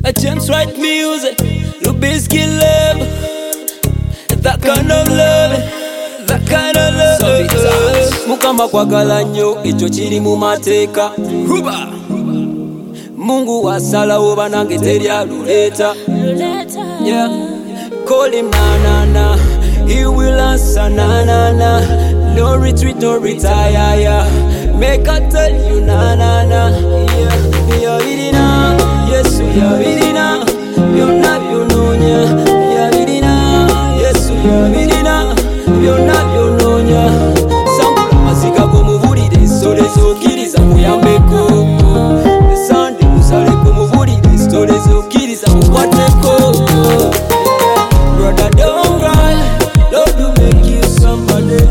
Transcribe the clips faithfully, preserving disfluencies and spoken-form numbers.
A James write music, Rubinsky love. That kind of love, that kind of love. Mukama kwagala nnyo ekyo kiri mu mateeka. Ruba Mungu wasalawo banange teryaluleeta. Yeah, call him na na na, he will answer na na na. No retreat, no retire, yeah. Make I tell you na na na. Yeah, you're reading now. Yes, you're reading now. You're not, you know, yeah. You're reading now. Yes, you're reading now. You're not, you know, yeah. Sample masika go muvuri de so de so kiriza muyambeko. The Sunday musale go muvuri de so de so kiriza mukwateko. Brother, don't cry. Lord will make you somebody.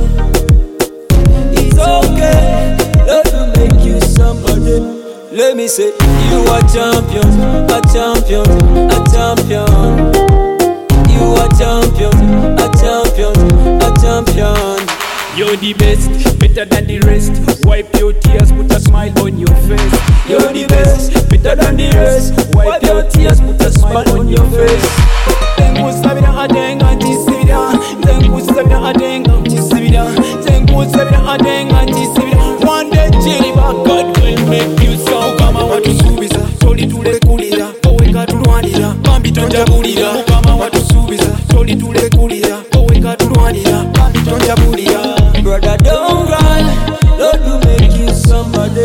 It's okay. Lord will make you somebody. Let me say, you are champion, a champion, a champion. You are champion, a champion, a champion. You're the best, better than the rest. Wipe your tears, put a smile on your face. You're the best, better than the rest. Wipe your tears, put a smile on your face. Tengu sabira adenga tisibira, tengu sabira adenga tisibira, tengu sabira adenga tisibira. One day Jeriba, God will make you so. Kama watu subiza, soli tule kulira, oweka tulwanira, bambi tonja bulira. Kama watu subiza, soli tule kulira, oweka tulwanira, bambi tonja bulira. Brother, don't cry. Lord will make you somebody.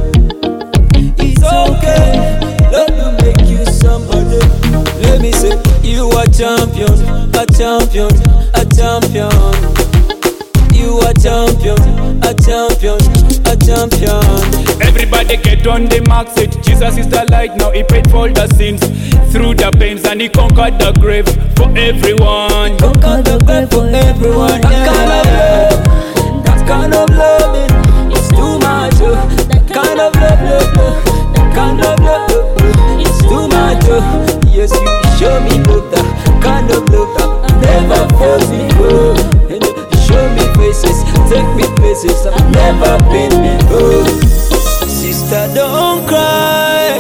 It's okay. Lord will make you somebody. Let me say, you are champion, a champion, a champion. You are champion, a champion, a champion. Everybody get on the mark, set Jesus is the light, now he paid for the sins. Through the pains and he conquered the grave for everyone. Conquered the grave for everyone. That kind of love, that kind of love, it's too much. Oh. That kind of love, love, love, that kind of love, love, it's too much. Oh. Yes, you show me love, that kind of love that never fails me. Oh. And you show me faces, take me places I've never been before. Sister, don't cry.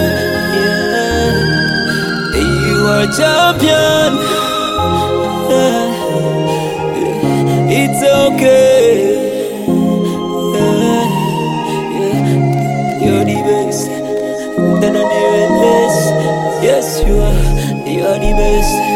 Yeah, you are champion. Yeah. It's okay. Yeah. Yeah. You're the best. Then I'm the best. Yes, you are. You're the best.